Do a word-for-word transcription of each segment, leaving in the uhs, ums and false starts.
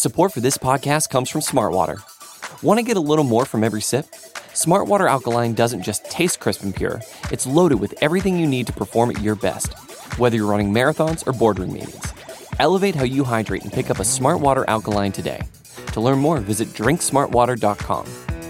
Support for this podcast comes from Smartwater. Want to get a little more from every sip? Smartwater Alkaline doesn't just taste crisp and pure, it's loaded with everything you need to perform at your best, whether you're running marathons or boardroom meetings. Elevate how you hydrate and pick up a Smartwater Alkaline today. To learn more, visit drink smartwater dot com.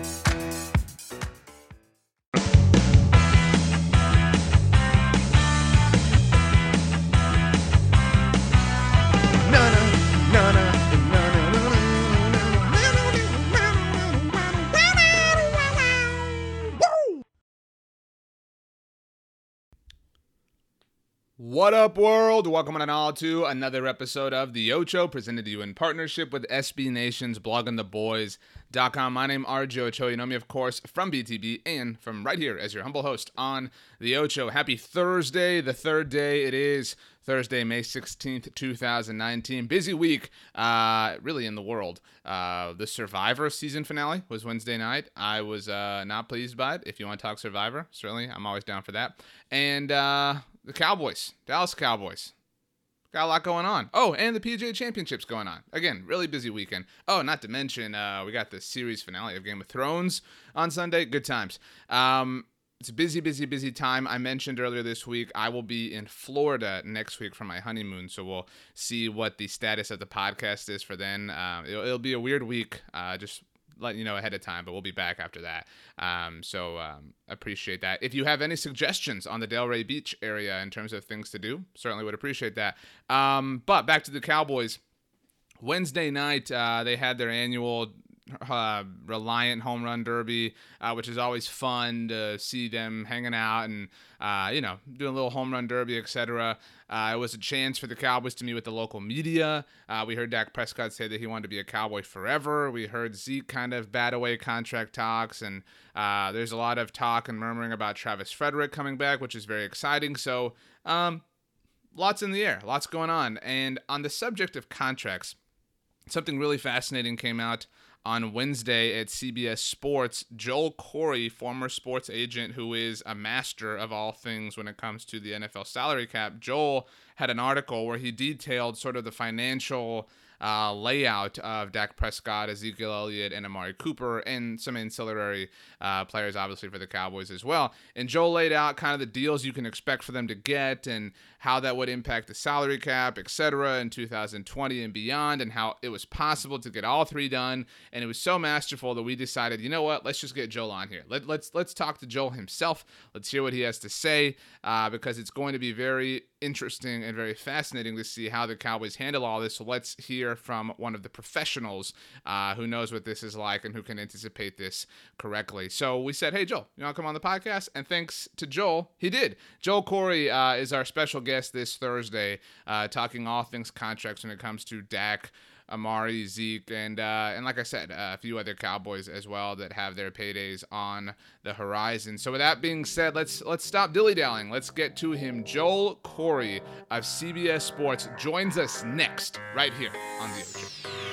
What up, world? Welcome on all to another episode of The Ocho, presented to you in partnership with S B Nation's blogging the boys dot com. My name is R J Ocho. You know me, of course, from B T B and from right here as your humble host on The Ocho. Happy Thursday, the third day. It is Thursday, May sixteenth, twenty nineteen. Busy week, uh, really, in the world. Uh, the Survivor season finale was Wednesday night. I was uh, not pleased by it. If you want to talk Survivor, certainly, I'm always down for that. And uh, the Cowboys, Dallas Cowboys. Got a lot going on. Oh, and the P G A Championships going on. Again, really busy weekend. Oh, not to mention, uh, we got the series finale of Game of Thrones on Sunday. Good times. Um, it's a busy, busy, busy time. I mentioned earlier this week, I will be in Florida next week for my honeymoon, so we'll see what the status of the podcast is for then. Uh, it'll, it'll be a weird week, uh, just letting you know ahead of time, but we'll be back after that. Um, so um, appreciate that. If you have any suggestions on the Delray Beach area in terms of things to do, certainly would appreciate that. Um, but back to the Cowboys. Wednesday night, uh, they had their annual uh, Reliant Home Run Derby, uh, which is always fun to see them hanging out and, uh, you know, doing a little home run derby, et cetera. Uh, it was a chance for the Cowboys to meet with the local media. Uh, we heard Dak Prescott say that he wanted to be a Cowboy forever. We heard Zeke kind of bat away contract talks, and uh, there's a lot of talk and murmuring about Travis Frederick coming back, which is very exciting. So um, lots in the air, lots going on. And on the subject of contracts, something really fascinating came out on Wednesday at C B S Sports. Joel Corry, former sports agent who is a master of all things when it comes to the N F L salary cap, Joel had an article where he detailed sort of the financial uh, layout of Dak Prescott, Ezekiel Elliott, and Amari Cooper, and some ancillary uh, players, obviously, for the Cowboys as well. And Joel laid out kind of the deals you can expect for them to get and how that would impact the salary cap, et cetera, in two thousand twenty and beyond, and how it was possible to get all three done. And it was so masterful that we decided, you know what, let's just get Joel on here. Let, let's let's talk to Joel himself. Let's hear what he has to say, uh, because it's going to be very interesting and very fascinating to see how the Cowboys handle all this. So let's hear from one of the professionals uh, who knows what this is like and who can anticipate this correctly. So we said, hey, Joel, you want to come on the podcast? And thanks to Joel, he did. Joel Corry uh, is our special guest this Thursday, uh, talking all things contracts when it comes to Dak, Amari, Zeke, and uh, and like I said, uh, a few other Cowboys as well that have their paydays on the horizon. So with that being said, let's let's stop dilly-dallying. Let's get to him. Joel Corry of C B S Sports joins us next, right here on The Ocho.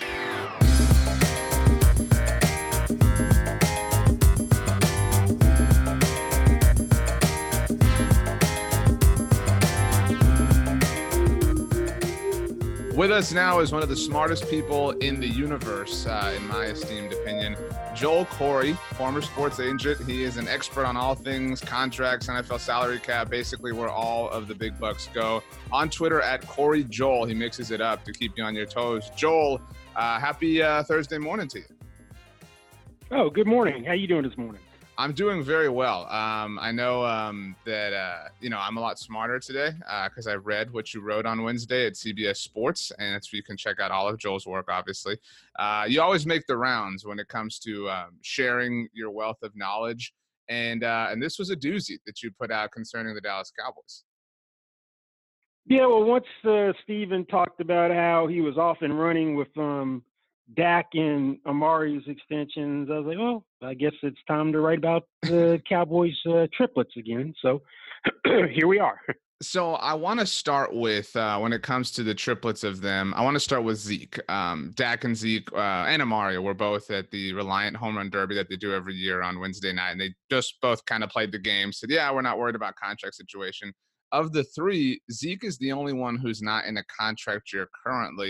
With us now is one of the smartest people in the universe, uh, in my esteemed opinion, Joel Corry, former sports agent. He is an expert on all things contracts, N F L salary cap, basically where all of the big bucks go. On Twitter at Corry Joel, he mixes it up to keep you on your toes. Joel, uh, happy uh, Thursday morning to you. Oh, good morning. How you doing this morning? I'm doing very well. Um, I know um, that, uh, you know, I'm a lot smarter today because uh, I read what you wrote on Wednesday at C B S Sports, and that's where you can check out all of Joel's work, obviously. Uh, you always make the rounds when it comes to um, sharing your wealth of knowledge, and uh, and this was a doozy that you put out concerning the Dallas Cowboys. Yeah, well, once uh, Steven talked about how he was off and running with um, Dak and Amari's extensions, I was like, well, I guess it's time to write about the Cowboys uh, triplets again. So here we are. So I want to start with, uh, when it comes to the triplets of them, I want to start with Zeke. Um, Dak and Zeke uh, and Amari were both at the Reliant Home Run Derby that they do every year on Wednesday night. And they just both kind of played the game. Said, yeah, we're not worried about contract situation. Of the three, Zeke is the only one who's not in a contract year currently.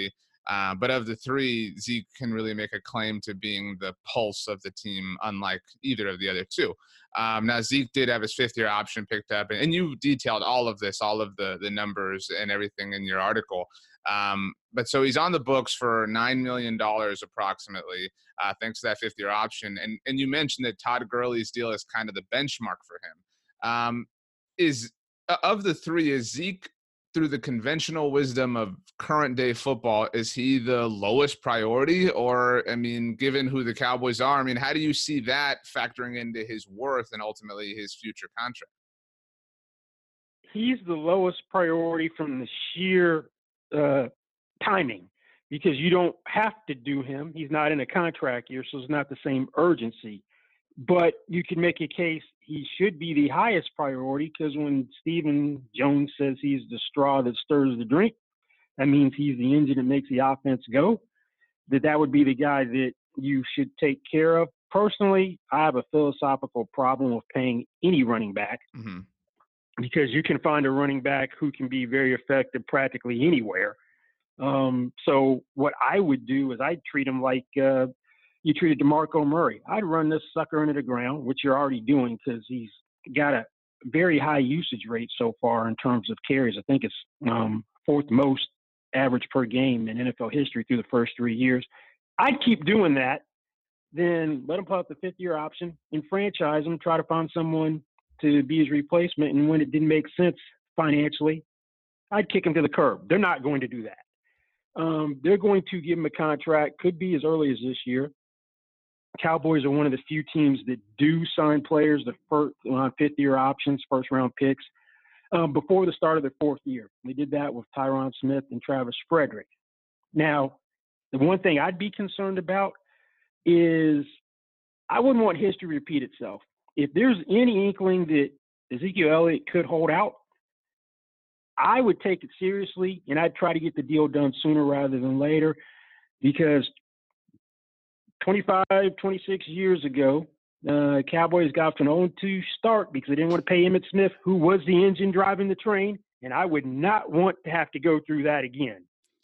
Uh, but of the three, Zeke can really make a claim to being the pulse of the team, unlike either of the other two. Um, now, Zeke did have his fifth-year option picked up, and, and you detailed all of this, all of the the numbers and everything in your article. Um, but so he's on the books for nine million dollars approximately, uh, thanks to that fifth-year option. And and you mentioned that Todd Gurley's deal is kind of the benchmark for him. Um, is of the three, is Zeke, through the conventional wisdom of current day football, is he the lowest priority? Or, I mean, given who the Cowboys are, I mean, how do you see that factoring into his worth and ultimately his future contract? He's the lowest priority from the sheer uh, timing, because you don't have to do him. He's not in a contract year, so it's not the same urgency. But you can make a case he should be the highest priority, because when Stephen Jones says he's the straw that stirs the drink, that means he's the engine that makes the offense go, that that would be the guy that you should take care of. Personally, I have a philosophical problem with paying any running back, mm-hmm. because you can find a running back who can be very effective practically anywhere. Um, so what I would do is I'd treat him like uh, you treated DeMarco Murray. I'd run this sucker into the ground, which you're already doing, because he's got a very high usage rate so far in terms of carries. I think it's um, fourth most average per game in N F L history through the first three years. I'd keep doing that, then let him put up the fifth-year option and franchise him, try to find someone to be his replacement. And when it didn't make sense financially, I'd kick him to the curb. They're not going to do that. Um, they're going to give him a contract, could be as early as this year. Cowboys are one of the few teams that do sign players the first on fifth-year options, first-round picks, um, before the start of their fourth year. They did that with Tyron Smith and Travis Frederick. Now, the one thing I'd be concerned about is I wouldn't want history to repeat itself. If there's any inkling that Ezekiel Elliott could hold out, I would take it seriously, and I'd try to get the deal done sooner rather than later, because twenty-five, twenty-six years ago, uh, Cowboys got to an oh and two start because they didn't want to pay Emmitt Smith, who was the engine driving the train, and I would not want to have to go through that again.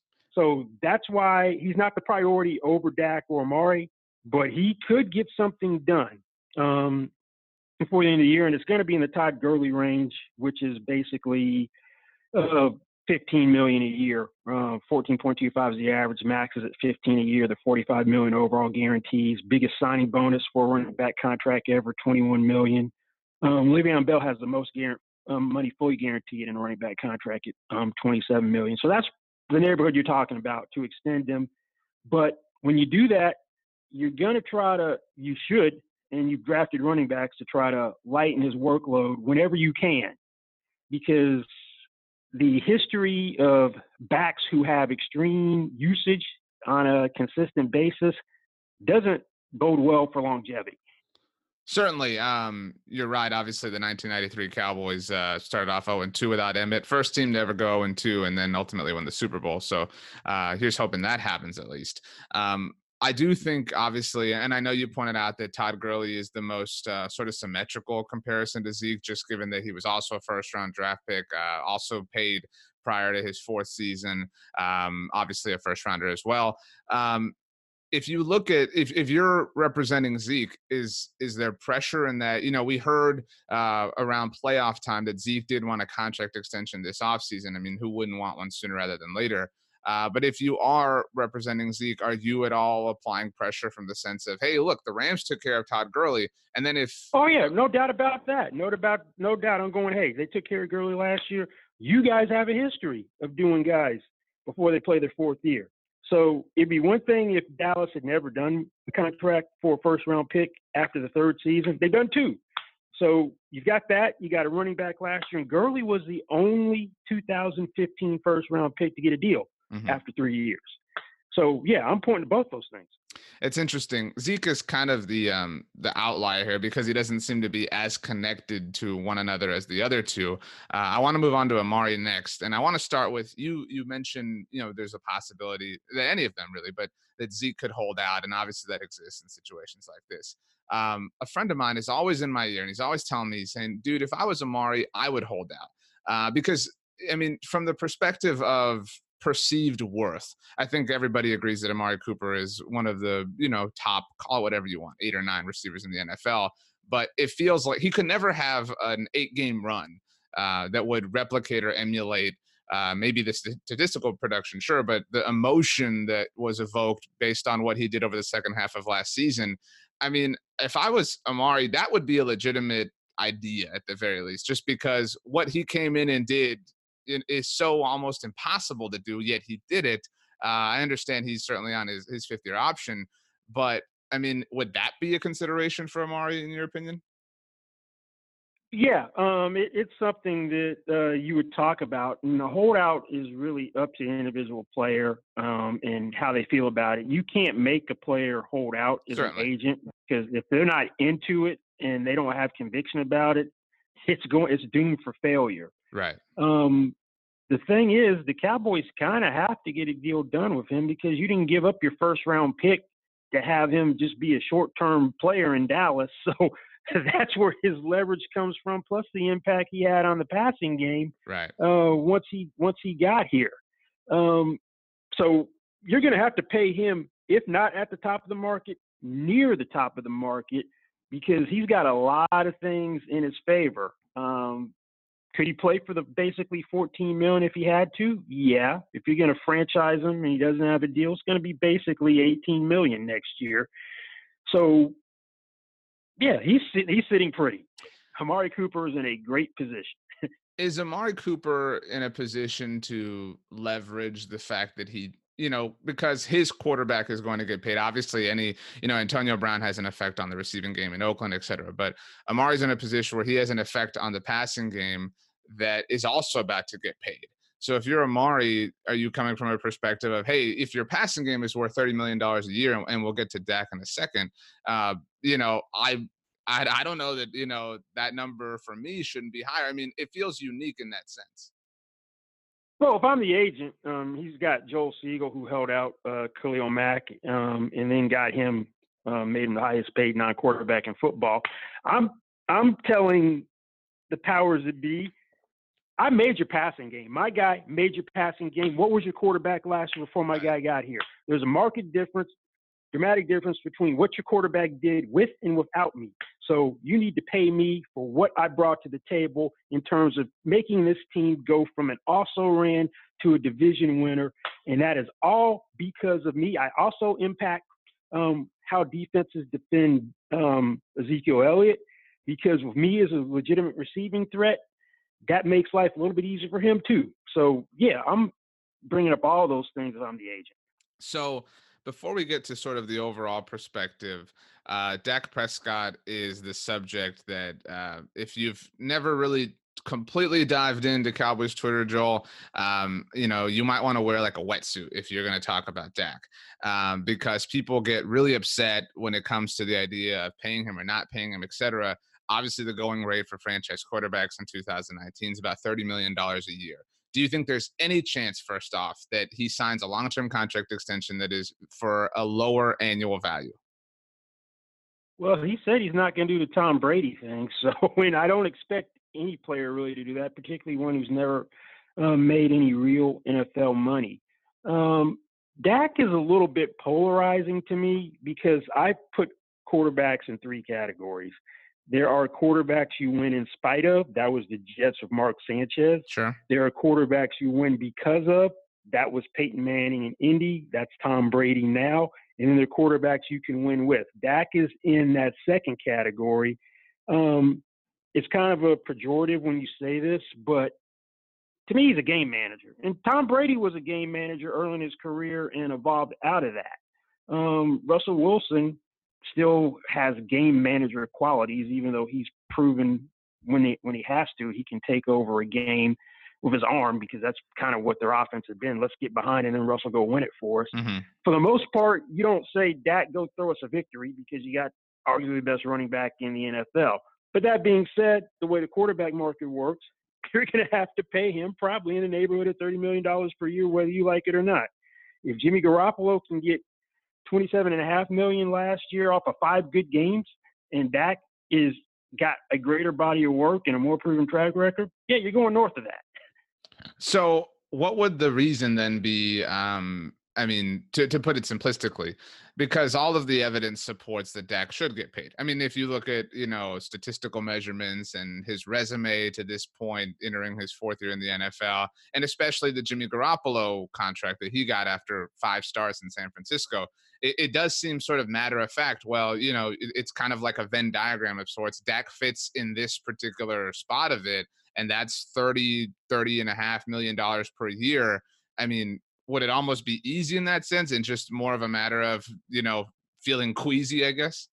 So that's why he's not the priority over Dak or Amari, but he could get something done um, before the end of the year, and it's going to be in the Todd Gurley range, which is basically uh, fifteen million dollars a year. Uh, fourteen point two five is the average. Max is at fifteen a year. The forty-five million dollars overall guarantees. Biggest signing bonus for a running back contract ever, twenty-one million dollars. Um, Le'Veon Bell has the most guar- um, money fully guaranteed in a running back contract at um, twenty-seven million dollars. So that's the neighborhood you're talking about to extend him. But when you do that, you're going to try to, you should, and you've drafted running backs to try to lighten his workload whenever you can, because the history of backs who have extreme usage on a consistent basis doesn't bode well for longevity. Certainly. Um, you're right. Obviously, the nineteen ninety-three Cowboys uh, started off oh and two without Emmitt. First team to ever go oh and two, and then ultimately won the Super Bowl. So uh, here's hoping that happens at least. Um, I do think, obviously, and I know you pointed out that Todd Gurley is the most uh, sort of symmetrical comparison to Zeke, just given that he was also a first-round draft pick, uh, also paid prior to his fourth season, um, obviously a first-rounder as well. Um, if you look at, if, if you're representing Zeke, is is there pressure in that? You know, we heard uh, around playoff time that Zeke did want a contract extension this offseason. I mean, who wouldn't want one sooner rather than later? Uh, but if you are representing Zeke, are you at all applying pressure from the sense of, hey, look, the Rams took care of Todd Gurley, and then if oh yeah, no doubt about that, no about no doubt, I'm going, hey, they took care of Gurley last year. You guys have a history of doing guys before they play their fourth year. So it'd be one thing if Dallas had never done the contract for a first round pick after the third season. They've done two. So you've got that. You got a running back last year, and Gurley was the only two thousand fifteen first round pick to get a deal mm-hmm. after three years. So yeah, I'm pointing to both those things. It's interesting. Zeke is kind of the um, the outlier here because he doesn't seem to be as connected to one another as the other two. Uh, I want to move on to Amari next, and I want to start with you. You mentioned, you know, there's a possibility that any of them really, but that Zeke could hold out, and obviously that exists in situations like this. Um, a friend of mine is always in my ear, and he's always telling me, he's saying, "Dude, if I was Amari, I would hold out," uh, because I mean, from the perspective of perceived worth. I think everybody agrees that Amari Cooper is one of the, you know, top, call it whatever you want, eight or nine receivers in the N F L. But it feels like he could never have an eight-game run uh, that would replicate or emulate uh, maybe the statistical production, sure, but the emotion that was evoked based on what he did over the second half of last season. I mean, if I was Amari, that would be a legitimate idea at the very least, just because what he came in and did is so almost impossible to do, yet he did it. Uh, I understand he's certainly on his, his fifth year option, but I mean, would that be a consideration for Amari in your opinion? Yeah, um, it, it's something that uh, you would talk about, and the holdout is really up to the individual player um, and how they feel about it. You can't make a player hold out as Certainly. an agent, because if they're not into it and they don't have conviction about it, it's going it's doomed for failure. Right. Um, the thing is, the Cowboys kind of have to get a deal done with him, because you didn't give up your first round pick to have him just be a short term player in Dallas. So that's where his leverage comes from, plus the impact he had on the passing game. Right. Uh, once he once he got here, um, so you're going to have to pay him, if not at the top of the market, near the top of the market, because he's got a lot of things in his favor. Um, could he play for the basically fourteen million if he had to? Yeah. If you're going to franchise him and he doesn't have a deal, it's going to be basically eighteen million next year. So. Yeah, he's he's sitting pretty. Amari Cooper is in a great position. Is Amari Cooper in a position to leverage the fact that he, you know, because his quarterback is going to get paid? Obviously, any, you know, Antonio Brown has an effect on the receiving game in Oakland, et cetera. But Amari's in a position where he has an effect on the passing game that is also about to get paid. So if you're Amari, are you coming from a perspective of, hey, if your passing game is worth thirty million dollars a year, and, and we'll get to Dak in a second, uh, you know, I, I I don't know that, you know, that number for me shouldn't be higher. I mean, it feels unique in that sense. Well, if I'm the agent, um, he's got Joel Siegel, who held out uh, Khalil Mack, um, and then got him, uh, made him the highest paid non-quarterback in football. I'm I'm telling the powers that be, I made your passing game. My guy made your passing game. What was your quarterback last year before my guy got here? There's a market difference, dramatic difference between what your quarterback did with and without me. So you need to pay me for what I brought to the table in terms of making this team go from an also-ran to a division winner. And that is all because of me. I also impact um, how defenses defend um, Ezekiel Elliott, because with me as a legitimate receiving threat, that makes life a little bit easier for him too. So yeah, I'm bringing up all those things as I'm the agent. So before we get to sort of the overall perspective, uh, Dak Prescott is the subject that uh, if you've never really completely dived into Cowboys Twitter, Joel, um, you know, you might want to wear like a wetsuit if you're going to talk about Dak, um, because people get really upset when it comes to the idea of paying him or not paying him, et cetera. Obviously, the going rate for franchise quarterbacks in two thousand nineteen is about thirty million dollars a year. Do you think there's any chance, first off, that he signs a long-term contract extension that is for a lower annual value? Well, he said he's not going to do the Tom Brady thing. So, and I don't expect any player really to do that, particularly one who's never uh, made any real N F L money. Um, Dak is a little bit polarizing to me, because I put quarterbacks in three categories. There are quarterbacks you win in spite of. That was the Jets of Mark Sanchez. Sure. There are quarterbacks you win because of. That was Peyton Manning in Indy. That's Tom Brady now. And then there are quarterbacks you can win with. Dak is in that second category. Um, it's kind of a pejorative when you say this, but to me, he's a game manager. And Tom Brady was a game manager early in his career and evolved out of that. Um, Russell Wilson still has game manager qualities, even though he's proven when he when he has to, he can take over a game with his arm, because that's kind of what their offense has been. Let's get behind and then Russell go win it for us. Mm-hmm. For the most part, you don't say, Dak, go throw us a victory, because you got arguably the best running back in the N F L. But that being said, the way the quarterback market works, you're going to have to pay him probably in the neighborhood of thirty million dollars per year, whether you like it or not. If Jimmy Garoppolo can get twenty-seven and a half million last year off of five good games, and Dak is got a greater body of work and a more proven track record, yeah, you're going north of that. So what would the reason then be? Um, I mean, to, to put it simplistically, because all of the evidence supports that Dak should get paid. I mean, if you look at, you know, statistical measurements and his resume to this point, entering his fourth year in the N F L, and especially the Jimmy Garoppolo contract that he got after five stars in San Francisco, it, it does seem sort of matter of fact. Well, you know, it, it's kind of like a Venn diagram of sorts. Dak fits in this particular spot of it, and that's thirty, thirty and a half million dollars per year. I mean, would it almost be easy in that sense and just more of a matter of, you know, feeling queasy, I guess?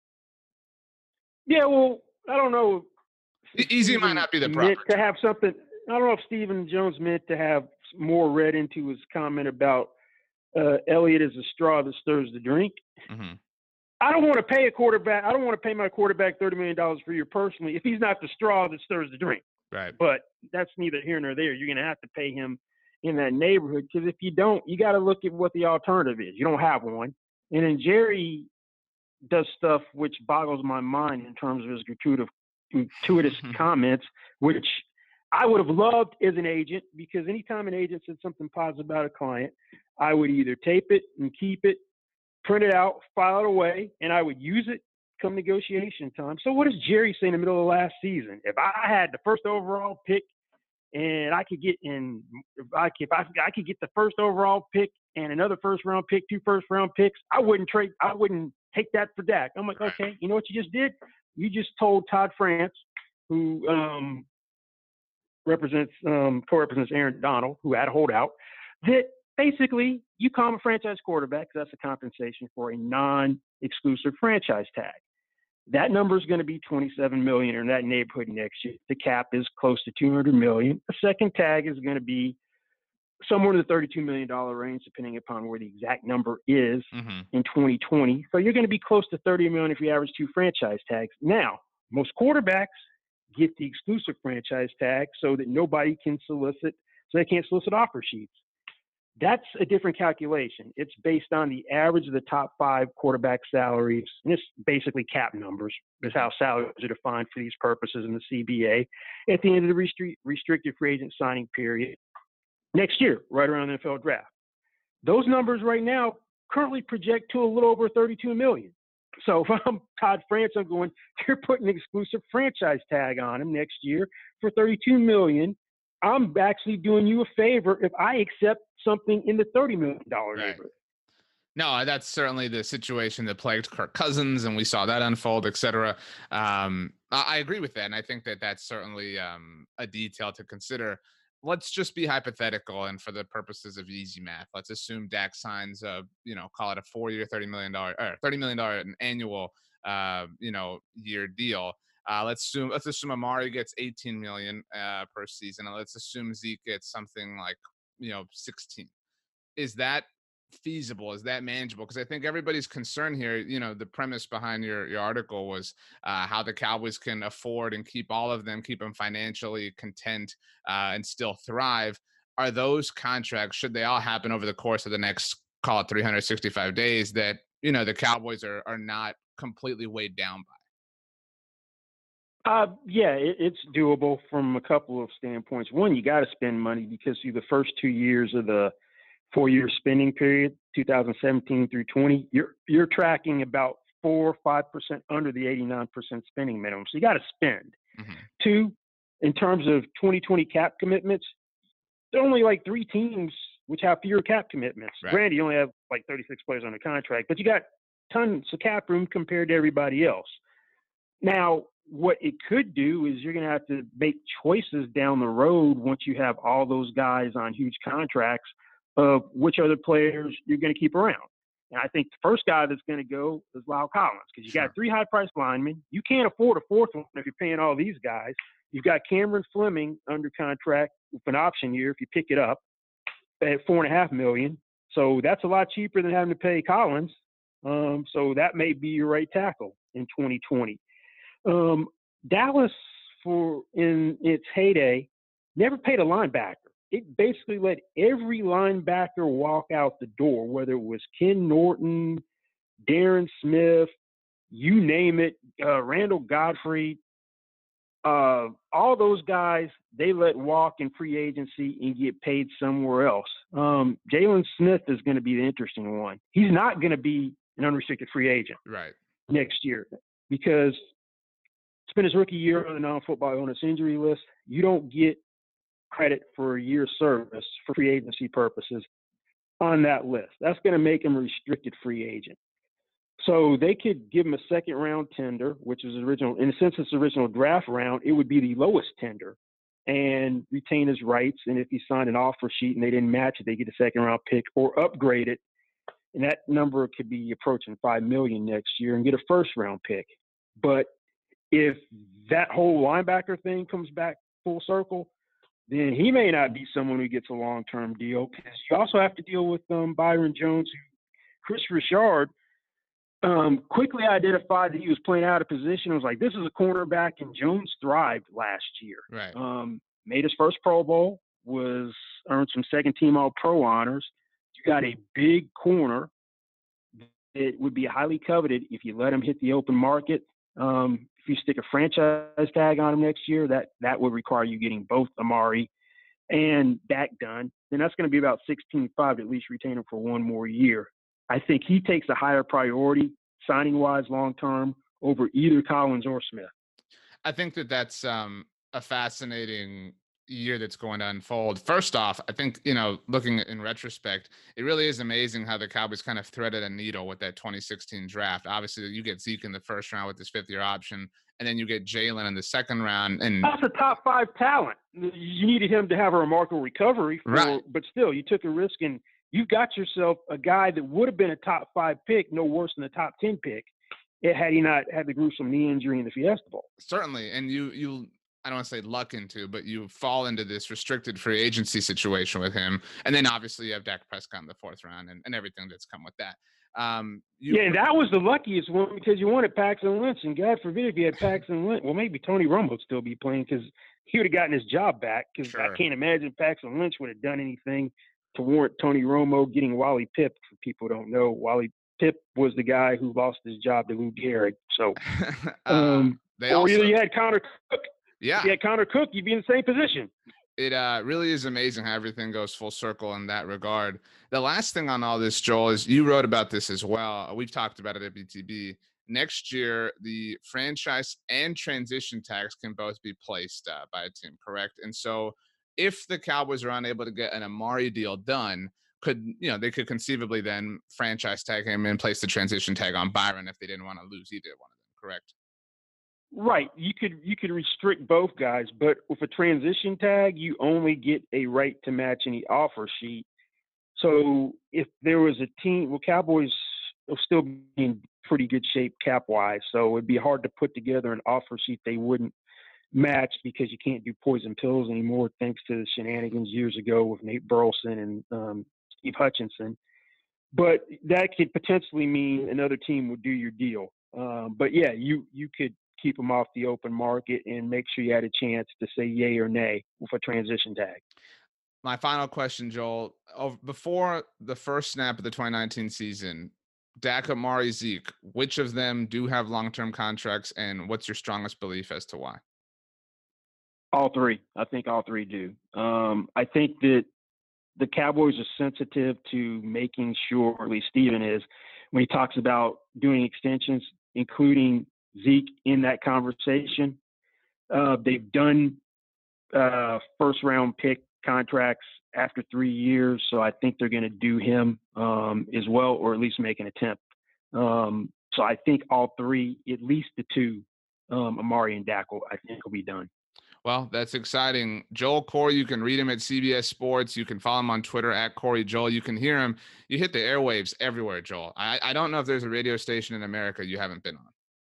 Yeah, well, I don't know E- if Easy might Stephen not be the meant proper to term. have something. I don't know if Stephen Jones meant to have more read into his comment about uh, Elliott is a straw that stirs the drink. Hmm. I don't want to pay a quarterback. I don't want to pay my quarterback thirty million dollars per year personally if he's not the straw that stirs the drink. Right. But that's neither here nor there. You're going to have to pay him in that neighborhood because if you don't, you got to look at what the alternative is. You don't have one. And then Jerry does stuff which boggles my mind in terms of his gratuitous, gratuitous comments, which I would have loved as an agent because anytime an agent said something positive about a client, I would either tape it and keep it, print it out, file it away, and I would use it come negotiation time. So what does Jerry say in the middle of last season? If I had the first overall pick and I could get in, if I, if I, I could get the first overall pick and another first round pick, two first round picks, I wouldn't trade, I wouldn't take that for Dak. I'm like, okay, you know what you just did? You just told Todd France, who um, represents, um, co-represents Aaron Donald, who had a holdout, that basically you call him a franchise quarterback because that's a compensation for a non-exclusive franchise tag. That number is going to be twenty-seven million dollars in that neighborhood next year. The cap is close to two hundred million dollars. The second tag is going to be somewhere in the thirty-two million dollars range, depending upon where the exact number is Hmm. in twenty twenty. So you're going to be close to thirty million dollars if you average two franchise tags. Now, most quarterbacks get the exclusive franchise tag so that nobody can solicit, so they can't solicit offer sheets. That's a different calculation. It's based on the average of the top five quarterback salaries. And it's basically cap numbers. Is how salaries are defined for these purposes in the C B A at the end of the restri- restricted free agent signing period next year, right around the N F L draft. Those numbers right now currently project to a little over thirty-two million. So if I'm Todd France, I'm going, you're putting an exclusive franchise tag on him next year for thirty-two million. I'm actually doing you a favor if I accept something in the thirty million dollars Right. neighborhood. No, that's certainly the situation that plagued Kirk Cousins, and we saw that unfold, et cetera. Um, I, I agree with that, and I think that that's certainly um, a detail to consider. Let's just be hypothetical, and for the purposes of easy math, let's assume Dak signs a, you know, call it a four-year, thirty million dollar, or thirty million dollar an annual, uh, you know, year deal. Uh, let's assume let's assume Amari gets eighteen million uh, per season, and let's assume Zeke gets something like, you know, sixteen. Is that feasible? Is that manageable? Because I think everybody's concern here, you know, the premise behind your your article was uh, how the Cowboys can afford and keep all of them, keep them financially content uh, and still thrive. Are those contracts, should they all happen over the course of the next, call it three hundred sixty-five days, that, you know, the Cowboys are are not completely weighed down by? Uh, yeah, it, it's doable from a couple of standpoints. One, you got to spend money because through the first two years of the four-year spending period, two thousand seventeen through twenty, you're you're tracking about four or five percent under the eighty-nine percent spending minimum. So you got to spend. Hmm. Two, in terms of twenty twenty cap commitments, there are only like three teams which have fewer cap commitments. Right. Granted, you only have like thirty-six players under contract, but you got tons of cap room compared to everybody else. Now, what it could do is you're going to have to make choices down the road once you have all those guys on huge contracts of which other players you're going to keep around. And I think the first guy that's going to go is Lyle Collins because you Sure. got three high-priced linemen. You can't afford a fourth one if you're paying all these guys. You've got Cameron Fleming under contract with an option year if you pick it up at four and a half million. So that's a lot cheaper than having to pay Collins. Um, so that may be your right tackle in twenty twenty. Um, Dallas, for in its heyday, never paid a linebacker. It basically let every linebacker walk out the door, whether it was Ken Norton, Darren Smith, you name it, uh, Randall Godfrey. uh, all those guys, they let walk in free agency and get paid somewhere else. Um, Jalen Smith is going to be the interesting one. He's not going to be an unrestricted free agent Right. next year because it's been his rookie year on the non-football illness injury list. You don't get credit for a year's service for free agency purposes on that list. That's going to make him a restricted free agent. So they could give him a second round tender, which is original, in a sense, it's original draft round. It would be the lowest tender and retain his rights. And if he signed an offer sheet and they didn't match it, they get a second round pick or upgrade it. And that number could be approaching five million next year and get a first round pick. But if that whole linebacker thing comes back full circle, then he may not be someone who gets a long term deal because you also have to deal with um, Byron Jones, who Chris Richard um, quickly identified that he was playing out of position. I was like, this is a cornerback, and Jones thrived last year. Right. Um, made his first Pro Bowl, was earned some second team All Pro honors. You got a big corner that would be highly coveted if you let him hit the open market. Um, if you stick a franchise tag on him next year, that that would require you getting both Amari and Dak done. Then that's going to be about sixteen five to at least retain him for one more year. I think he takes a higher priority signing-wise long-term over either Collins or Smith. I think that that's um, a fascinating year that's going to unfold. First off, I think, you know, looking in retrospect, it really is amazing how the Cowboys kind of threaded a needle with that twenty sixteen draft. Obviously, you get Zeke in the first round with his fifth-year option, and then you get Jalen in the second round. And that's a top five talent. You needed him to have a remarkable recovery, for, right. but still, you took a risk, and you've got yourself a guy that would have been a top five pick, no worse than a top ten pick, had he not had the gruesome knee injury in the Fiesta Bowl. Certainly, and you you. I don't want to say luck into, but you fall into this restricted free agency situation with him. And then obviously you have Dak Prescott in the fourth round and, and everything that's come with that. Um, you, yeah, that was the luckiest one because you wanted Paxton Lynch, and God forbid if you had Paxton Lynch, well, maybe Tony Romo would still be playing because he would have gotten his job back because sure. I can't imagine Paxton Lynch would have done anything to warrant Tony Romo getting Wally Pipp. For people who don't know, Wally Pipp was the guy who lost his job to Lou Gehrig. So, uh, um, they or also, either you had Connor Cook. Yeah. If you had Connor Cook, you'd be in the same position. It uh, really is amazing how everything goes full circle in that regard. The last thing on all this, Joel, is you wrote about this as well. We've talked about it at B T B. Next year, the franchise and transition tags can both be placed uh, by a team, correct? And so if the Cowboys are unable to get an Amari deal done, could, you know, they could conceivably then franchise tag him and place the transition tag on Byron if they didn't want to lose either one of them, correct? Right. You could you could restrict both guys, but with a transition tag, you only get a right to match any offer sheet. So if there was a team, well, Cowboys will still be in pretty good shape cap-wise, so it'd be hard to put together an offer sheet they wouldn't match because you can't do poison pills anymore thanks to the shenanigans years ago with Nate Burleson and um, Steve Hutchinson. But that could potentially mean another team would do your deal. Um, but, yeah, you you could keep them off the open market and make sure you had a chance to say yay or nay with a transition tag. My final question, Joel, before the first snap of the twenty nineteen season, Dak, Amari, Zeke, which of them do have long-term contracts, and what's your strongest belief as to why? All three. I think all three do. Um, I think that the Cowboys are sensitive to making sure, or at least Steven is, when he talks about doing extensions, including Zeke in that conversation. Uh, they've done uh, first round pick contracts after three years, so I think they're going to do him um, as well, or at least make an attempt. Um, so I think all three, at least the two, um, Amari and Dak, will, I think will be done. Well, that's exciting. Joel Corry, you can read him at C B S Sports. You can follow him on Twitter at Corey Joel. You can hear him. You hit the airwaves everywhere, Joel. I, I don't know if there's a radio station in America you haven't been on.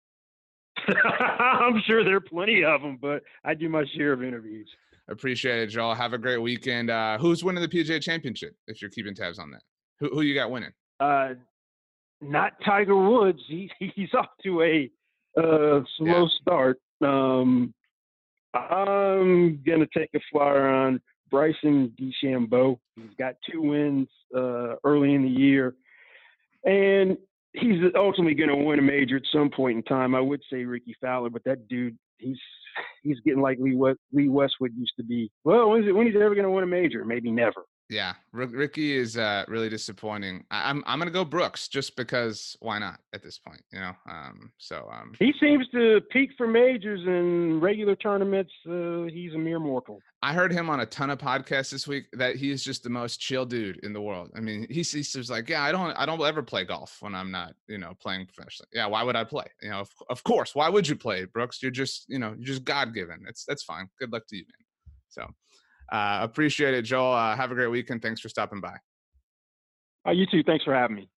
I'm sure there are plenty of them, but I do my share of interviews. Appreciate it, Joel. Have a great weekend. Uh, who's winning the P G A Championship, if you're keeping tabs on that? Who who you got winning? Uh, not Tiger Woods. He, he's off to a uh, slow yeah. start. Um, I'm going to take a flyer on Bryson DeChambeau. He's got two wins uh, early in the year. And he's ultimately going to win a major at some point in time. I would say Ricky Fowler, but that dude, he's he's getting like Lee, West, Lee Westwood used to be. Well, when is it, when he's ever going to win a major? Maybe never. Yeah, R- Ricky is uh, really disappointing. I- I'm I'm gonna go Brooks just because why not at this point, you know? Um, so um, He seems to peak for majors and regular tournaments. Uh, he's a mere mortal. I heard him on a ton of podcasts this week that he's just the most chill dude in the world. I mean, he's, he's just like, yeah, I don't I don't ever play golf when I'm not, you know, playing professionally. Yeah, why would I play? You know, of, of course, why would you play, Brooks? You're just, you know, you're just God given. It's that's fine. Good luck to you, man. So. Uh, appreciate it, Joel. Uh, have a great weekend. Thanks for stopping by. Oh, you too. Thanks for having me.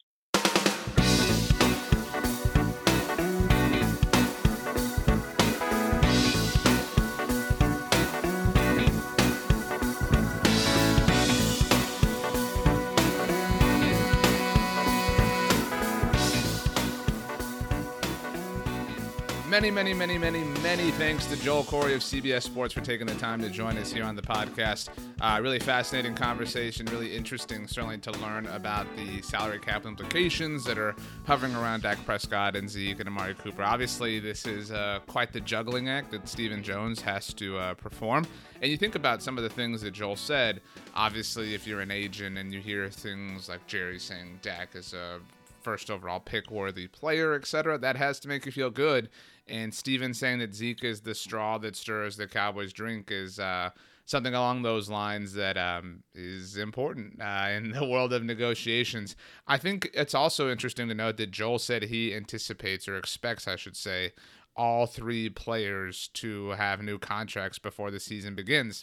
Many, many, many, many, many thanks to Joel Corry of C B S Sports for taking the time to join us here on the podcast. Uh, really fascinating conversation, really interesting, certainly to learn about the salary cap implications that are hovering around Dak Prescott and Zeke and Amari Cooper. Obviously, this is uh, quite the juggling act that Stephen Jones has to uh, perform. And you think about some of the things that Joel said. Obviously, if you're an agent and you hear things like Jerry saying Dak is a first overall pick worthy player, et cetera, that has to make you feel good. And Steven saying that Zeke is the straw that stirs the Cowboys' drink is uh, something along those lines that um, is important uh, in the world of negotiations. I think it's also interesting to note that Joel said he anticipates, or expects, I should say, all three players to have new contracts before the season begins.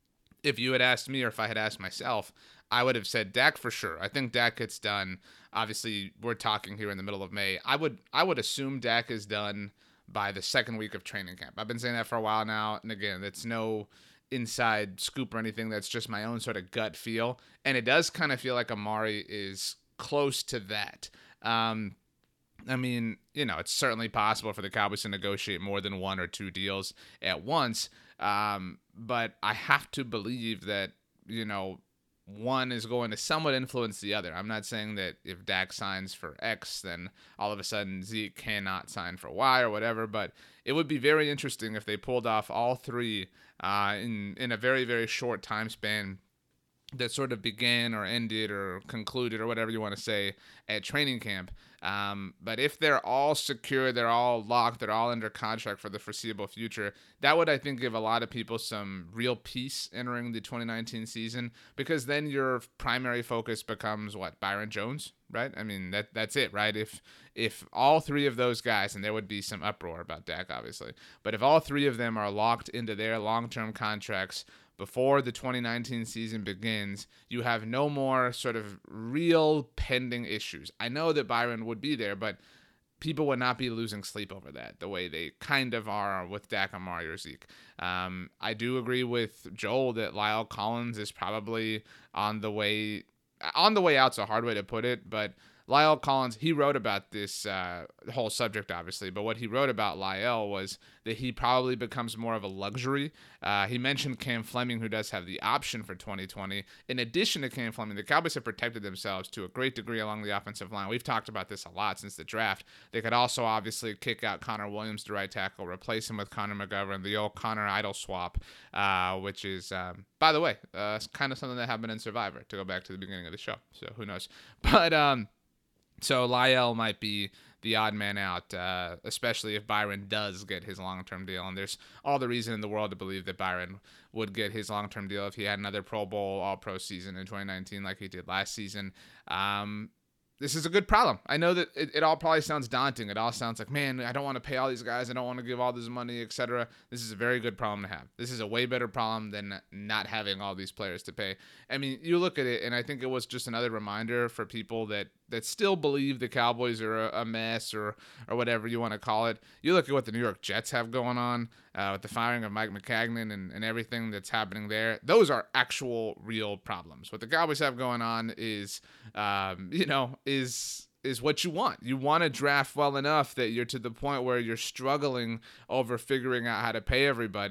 If you had asked me, or if I had asked myself, I would have said Dak for sure. I think Dak gets done. Obviously, we're talking here in the middle of May. I would I would assume Dak is done by the second week of training camp. I've been saying that for a while now. And again, it's no inside scoop or anything. That's just my own sort of gut feel. And it does kind of feel like Amari is close to that. Um, I mean, you know, it's certainly possible for the Cowboys to negotiate more than one or two deals at once. Um, but I have to believe that, you know, one is going to somewhat influence the other. I'm not saying that if Dak signs for X, then all of a sudden Zeke cannot sign for Y or whatever, but it would be very interesting if they pulled off all three uh, in, in a very, very short time span that sort of began or ended or concluded or whatever you want to say at training camp. Um, but if they're all secure, they're all locked, they're all under contract for the foreseeable future, that would, I think, give a lot of people some real peace entering the twenty nineteen season, because then your primary focus becomes what? Byron Jones, right? I mean, that that's it, right? If if all three of those guys, and there would be some uproar about Dak, obviously, but if all three of them are locked into their long-term contracts before the twenty nineteen season begins, you have no more sort of real pending issues. I know that Byron would be there, but people would not be losing sleep over that the way they kind of are with Dak, Amari, or Zeke. Um, I do agree with Joel that Lyle Collins is probably on the way on the way out's a hard way to put it, but Lyle Collins, he wrote about this uh, whole subject, obviously, but what he wrote about Lyle was that he probably becomes more of a luxury. Uh, he mentioned Cam Fleming, who does have the option for twenty twenty. In addition to Cam Fleming, the Cowboys have protected themselves to a great degree along the offensive line. We've talked about this a lot since the draft. They could also obviously kick out Connor Williams to right tackle, replace him with Connor McGovern, the old Connor Idol swap, uh, which is, um, by the way, uh, kind of something that happened in Survivor, to go back to the beginning of the show. So who knows? But, um, So Lyle might be the odd man out, uh, especially if Byron does get his long-term deal. And there's all the reason in the world to believe that Byron would get his long-term deal if he had another Pro Bowl, All-Pro season in twenty nineteen like he did last season. Um, this is a good problem. I know that it, it all probably sounds daunting. It all sounds like, man, I don't want to pay all these guys. I don't want to give all this money, et cetera. This is a very good problem to have. This is a way better problem than not having all these players to pay. I mean, you look at it, and I think it was just another reminder for people that that still believe the Cowboys are a, a mess or or whatever you want to call it. You look at what the New York Jets have going on uh, with the firing of Mike Maccagnan and, and everything that's happening there. Those are actual real problems. What the Cowboys have going on is, um, you know, is is what you want. You want to draft well enough that you're to the point where you're struggling over figuring out how to pay everybody,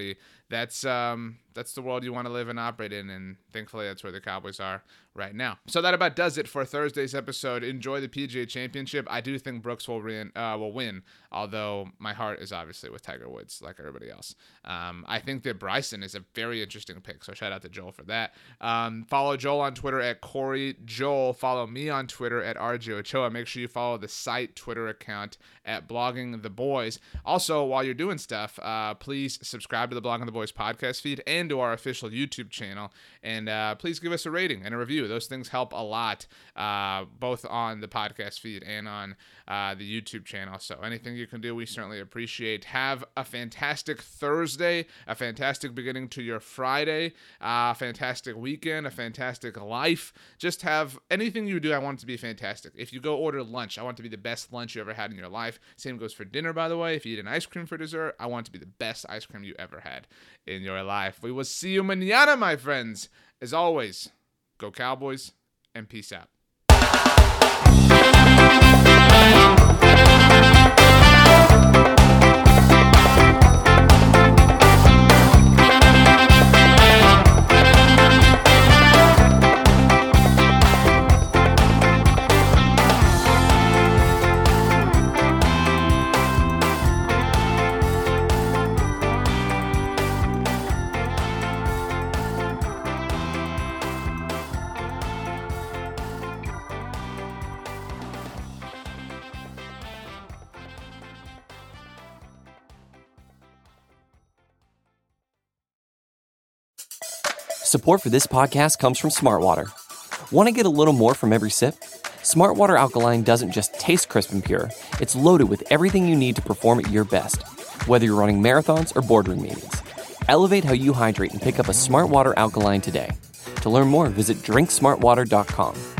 that's um, that's the world you want to live and operate in, and thankfully that's where the Cowboys are right now. So that about does it for Thursday's episode. Enjoy the P G A Championship. I do think Brooks will win, uh, will win, although my heart is obviously with Tiger Woods, like everybody else. Um, I think that Bryson is a very interesting pick, so shout out to Joel for that. Um, follow Joel on Twitter at Corey Joel. Follow me on Twitter at R J Ochoa. Make sure you follow the site Twitter account at Blogging the Boys. Also, while you're doing stuff, uh, please subscribe to the Blogging the Boys podcast feed and to our official YouTube channel, and uh, please give us a rating and a review. Those things help a lot, uh, both on the podcast feed and on uh, the YouTube channel. So anything you can do, we certainly appreciate. Have a fantastic Thursday, a fantastic beginning to your Friday, a fantastic weekend, a fantastic life. Just have anything you do, I want it to be fantastic. If you go order lunch, I want it to be the best lunch you ever had in your life. Same goes for dinner, by the way. If you eat an ice cream for dessert, I want it to be the best ice cream you ever had in your life. We will see you mañana, my friends. As always, go Cowboys, and peace out. Support for this podcast comes from Smartwater. Want to get a little more from every sip? Smartwater Alkaline doesn't just taste crisp and pure, it's loaded with everything you need to perform at your best, whether you're running marathons or boardroom meetings. Elevate how you hydrate and pick up a Smartwater Alkaline today. To learn more, visit drink smart water dot com.